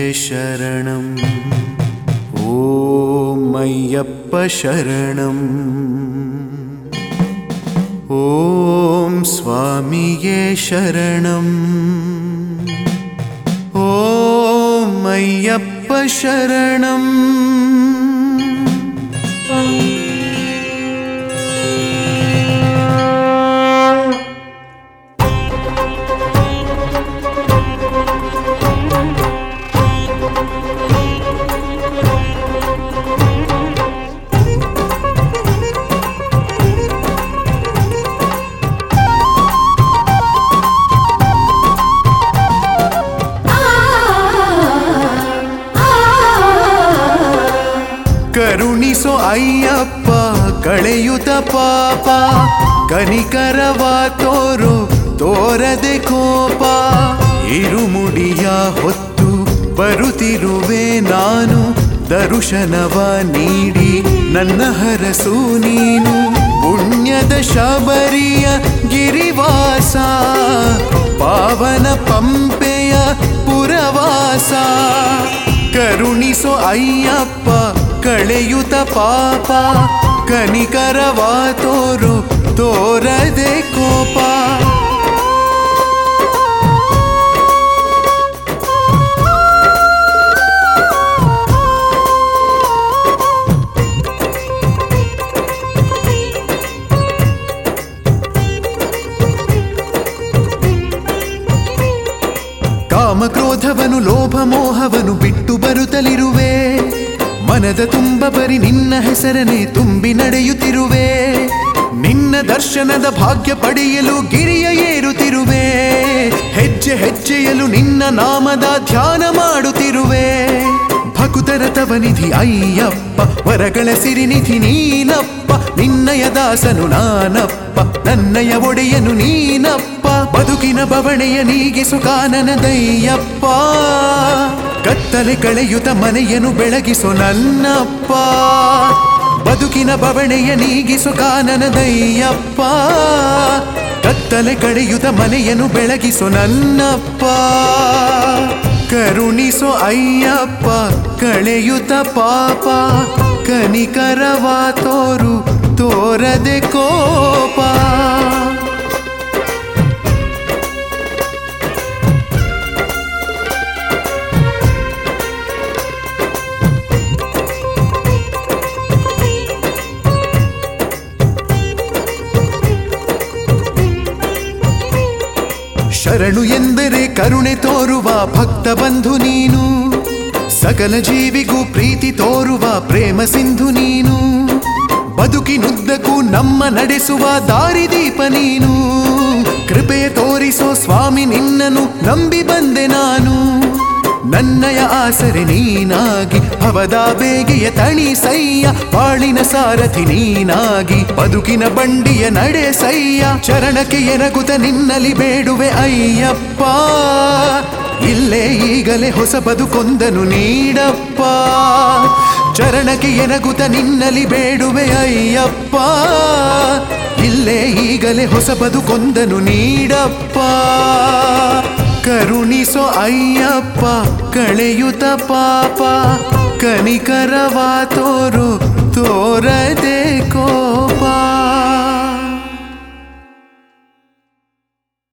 शरणम् ॐ अय्यप्प शरणम् ॐ स्वामिये शरणम् ॐ अय्यप्प शरणम् ಕರುಣಿಸೋ ಅಯ್ಯಪ್ಪ ಕಳೆಯುತ್ತ ಪಾಪ ಕನಿಕರವ ತೋರು ತೋರದೆ ಕೋಪ ಇರುಮುಡಿಯ ಹೊತ್ತು ಬರುತ್ತಿರುವೆ ನಾನು ದರ್ಶನವ ನೀಡಿ ನನ್ನ ಹರಸು ನೀನು ಪುಣ್ಯದ ಶಬರಿಯ ಗಿರಿವಾಸ ಪಾವನ ಪಂಪೆಯ ಪುರವಾಸ ಕರುಣಿಸೋ ಅಯ್ಯಪ್ಪ ಕಳೆಯುತ್ತ ಪಾಪ ಕನಿಕರವ ತೋರು ತೋರದೆ ಕೋಪ ಕಾಮಕ್ರೋಧವನು ಲೋಭ ಮೋಹವನು ಬಿಟ್ಟು ಬರುತ್ತಲಿರುವೆ ಮನದ ತುಂಬ ಬರಿ ನಿನ್ನ ಹೆಸರನೆ ತುಂಬಿ ನಡೆಯುತ್ತಿರುವೆ ನಿನ್ನ ದರ್ಶನದ ಭಾಗ್ಯ ಪಡೆಯಲು ಗಿರಿಯ ಏರುತ್ತಿರುವೆ ಹೆಜ್ಜೆ ಹೆಜ್ಜೆಯಲು ನಿನ್ನ ನಾಮದ ಧ್ಯಾನ ಮಾಡುತ್ತಿರುವೆ ಭಕುತರ ತವನಿಧಿ ಅಯ್ಯಪ್ಪ ವರಗಳ ಸಿರಿನಿಧಿ ನೀನಪ್ಪ ನಿನ್ನಯ ದಾಸನು ನಾನಪ್ಪ ನನ್ನಯ ಒಡೆಯನು ನೀನಪ್ಪ ಬದುಕಿನ ಬವಣೆಯ ನೀಗಿಸು ಕಾನನದಯ್ಯಪ್ಪ ಕತ್ತಲೆ ಕಳೆಯುತ್ತ ಮನೆಯನ್ನು ಬೆಳಗಿಸು ನನ್ನಪ್ಪ ಬದುಕಿನ ಬವಣೆಯ ನೀಗಿಸು ಕಾನನದಯ್ಯಪ್ಪ ಕತ್ತಲೆ ಕಳೆಯುತ್ತ ಮನೆಯನ್ನು ಬೆಳಗಿಸು ನನ್ನಪ್ಪ ಕರುಣಿಸೋ ಅಯ್ಯಪ್ಪ ಕಳೆಯುತ್ತ ಪಾಪ ಕನಿಕರವ ತೋರು ತೋರದೆ ಕೋಪ ಶರಣು ಎಂದರೆ ಕರುಣೆ ತೋರುವ ಭಕ್ತ ಬಂಧು ನೀನು ಸಕಲ ಜೀವಿಗೂ ಪ್ರೀತಿ ತೋರುವ ಪ್ರೇಮ ಸಿಂಧು ನೀನು ಬದುಕಿನುದ್ದಕ್ಕೂ ನಮ್ಮ ನಡೆಸುವ ದಾರಿದೀಪ ನೀನು ಕೃಪೆಯ ತೋರಿಸೋ ಸ್ವಾಮಿ ನಿನ್ನನ್ನು ನಂಬಿ ಬಂದೆ ನಾನು ನನ್ನಯ ಆಸರೆ ನೀನಾಗಿ ಭವದ ಬೇಗೆಯ ತಣಿಸಯ್ಯ ಬಾಳಿನ ಸಾರಥಿ ನೀನಾಗಿ ಬದುಕಿನ ಬಂಡಿಯ ನಡೆಸಯ್ಯ ಚರಣಕ್ಕೆ ಎರಗುತ್ತ ನಿನ್ನಲಿ ಬೇಡುವೆ ಅಯ್ಯಪ್ಪ ಇಲ್ಲೇ ಈಗಲೇ ಹೊಸ ಬದುಕೊಂದನು ನೀಡಪ್ಪ ಚರಣಕ್ಕೆ ಎರಗುತ್ತ ನಿನ್ನಲಿ ಬೇಡುವೆ ಅಯ್ಯಪ್ಪ ಇಲ್ಲೇ ಈಗಲೇ ಹೊಸ ಬದುಕೊಂದನು ನೀಡಪ್ಪ ಕರುಣಿಸೋ ಅಯ್ಯಪ್ಪ ಕಳೆಯುತ್ತ ಪಾಪ ಕನಿಕರವ ತೋರು ತೋರದೆ ಕೋಪ